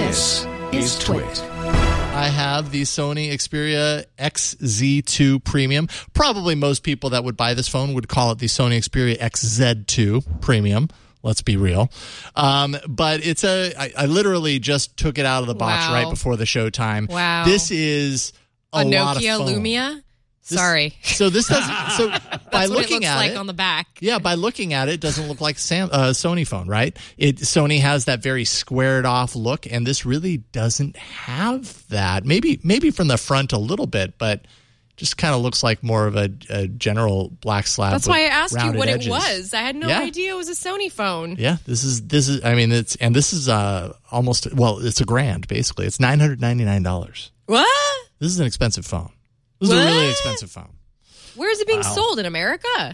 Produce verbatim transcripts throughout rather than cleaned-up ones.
This is Twit. I have the Sony Xperia X Z two Premium. Probably most people that would buy this phone would call it the Sony Xperia X Z two Premium. Let's be real. Um, but it's a, I, I literally just took it out of the box Wow. right before the showtime. Wow. This is a, A lot of Nokia phone. Lumia? This- Sorry. So this doesn't, so by That's what looking it looks at like it, on the back. yeah, by looking at it, it doesn't look like a Sam, uh, Sony phone, right? It Sony has that very squared off look, and this really doesn't have that. Maybe maybe from the front a little bit, but just kind of looks like more of a, a general black slab. That's with why I asked you rounded what edges. it was. I had no Yeah. idea it was a Sony phone. Yeah, this is this is. I mean, it's and this is uh almost well, it's a grand basically. It's nine hundred ninety nine dollars. What? This is an expensive phone. This is What? a really expensive phone. Where is it being Wow. sold in America?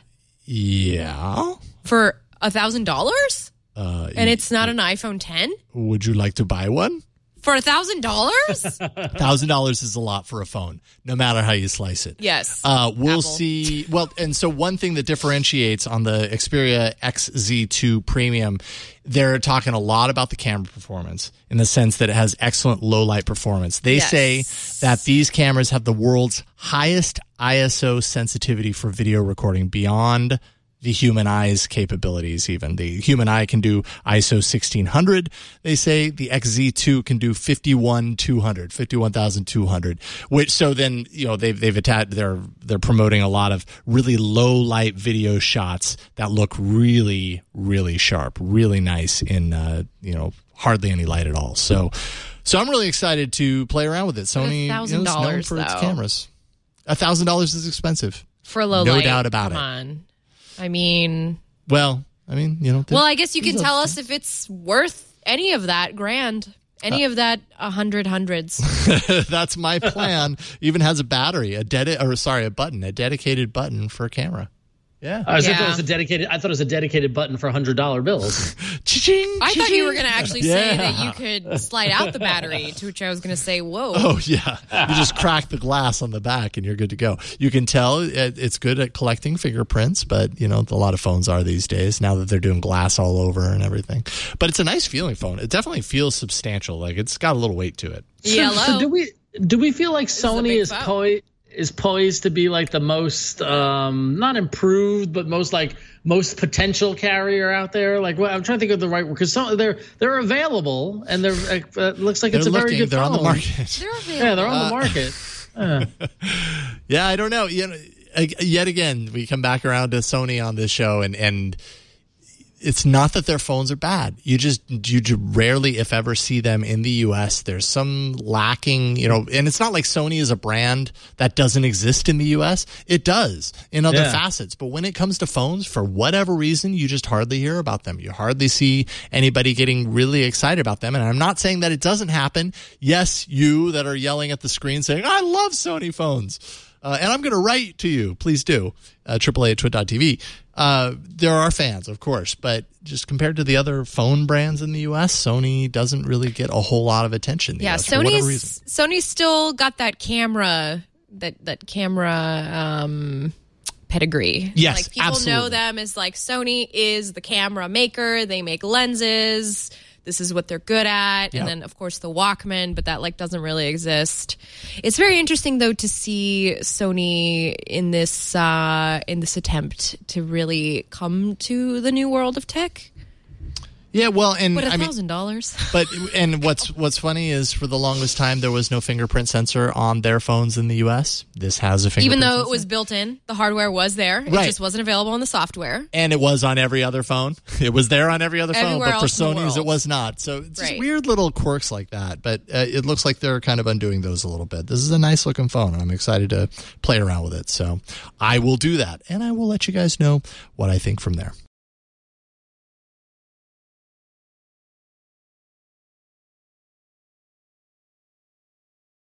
Yeah. For a thousand dollars? Uh, And it's not an iPhone ten? would you like to buy one? For a thousand dollars? Thousand dollars is a lot for a phone, no matter how you slice it. Yes. Uh, we'll Apple. see. Well, and so one thing that differentiates on the Xperia X Z two Premium, they're talking a lot about the camera performance in the sense that it has excellent low light performance. They Yes. say that these cameras have the world's highest I S O sensitivity for video recording beyond the human eye's capabilities even. The human eye can do I S O sixteen hundred. They say the X Z two can do fifty-one two hundred, fifty-one thousand two hundred, which so then, you know, they've, they've attached, they're, they're promoting a lot of really low light video shots that look really, really sharp, really nice in, uh, you know, hardly any light at all. So, so I'm really excited to play around with it. Sony, you know, is known $1,000 for its though. cameras. A thousand dollars is expensive. For low No light. doubt about Come it. on. I mean, Well, I mean, you know. well, I guess you can tell us if it's worth any of that grand, any of that a hundred hundreds. That's my plan. Even has a battery, a dedi- or sorry, a button, a dedicated button for a camera. Yeah. I was Yeah. thought it was a dedicated. I thought it was a dedicated button for hundred dollar bills. Cha-ching, I thought you were cha-ching. going to actually say Yeah. that you could slide out the battery, to which I was going to say, whoa. Oh yeah, you just crack the glass on the back and you're good to go. You can tell it, it's good at collecting fingerprints, but you know a lot of phones are these days now that they're doing glass all over and everything. But it's a nice feeling phone. It definitely feels substantial. Like it's got a little weight to it. Yellow. So do we do we feel like is a Sony big is phone. poi- is poised to be like the most um, not improved, but most like most potential carrier out there? Like, well, I'm trying to think of the right word because some they're they're available and they're uh, it looks like They're it's a very looking. good They're phone. on the market. They're available. Yeah, they're on Uh, the market. Yeah, I don't know. You know, ag- yet again, we come back around to Sony on this show, and and it's not that their phones are bad. You just you ju- rarely, if ever, see them in the U S. There's some lacking, you know, and it's not like Sony is a brand that doesn't exist in the U S. It does in other Yeah. facets, but when it comes to phones, for whatever reason, you just hardly hear about them. You hardly see anybody getting really excited about them. And I'm not saying that it doesn't happen. Yes, you that are yelling at the screen saying, "I love Sony phones." Uh, and I'm going to write to you. Please do. Uh, triple A at twit dot t v. Uh, there are fans, of course, but just compared to the other phone brands in the U S, Sony doesn't really get a whole lot of attention in the Yeah, U S for whatever reason. Sony's Sony's still got that camera that that camera um pedigree. Yes, like people absolutely. know them as like Sony is the camera maker. They make lenses. This is what they're good at. Yep. And then of course the Walkman, but that like doesn't really exist. It's very interesting though to see Sony in this uh in this attempt to really come to the new world of tech. Yeah, well, and But a I mean, thousand dollars. but and what's what's funny is for the longest time there was no fingerprint sensor on their phones in the U S. This has a fingerprint Even though sensor. it was built in, the hardware was there. It Right. just wasn't available in the software. And it was on every other phone. It was there on every other phone, Everywhere but for else in the Sony's it world. was not. So it's just Right. weird little quirks like that. But uh, it looks like they're kind of undoing those a little bit. This is a nice looking phone, and I'm excited to play around with it. So I will do that, and I will let you guys know what I think from there.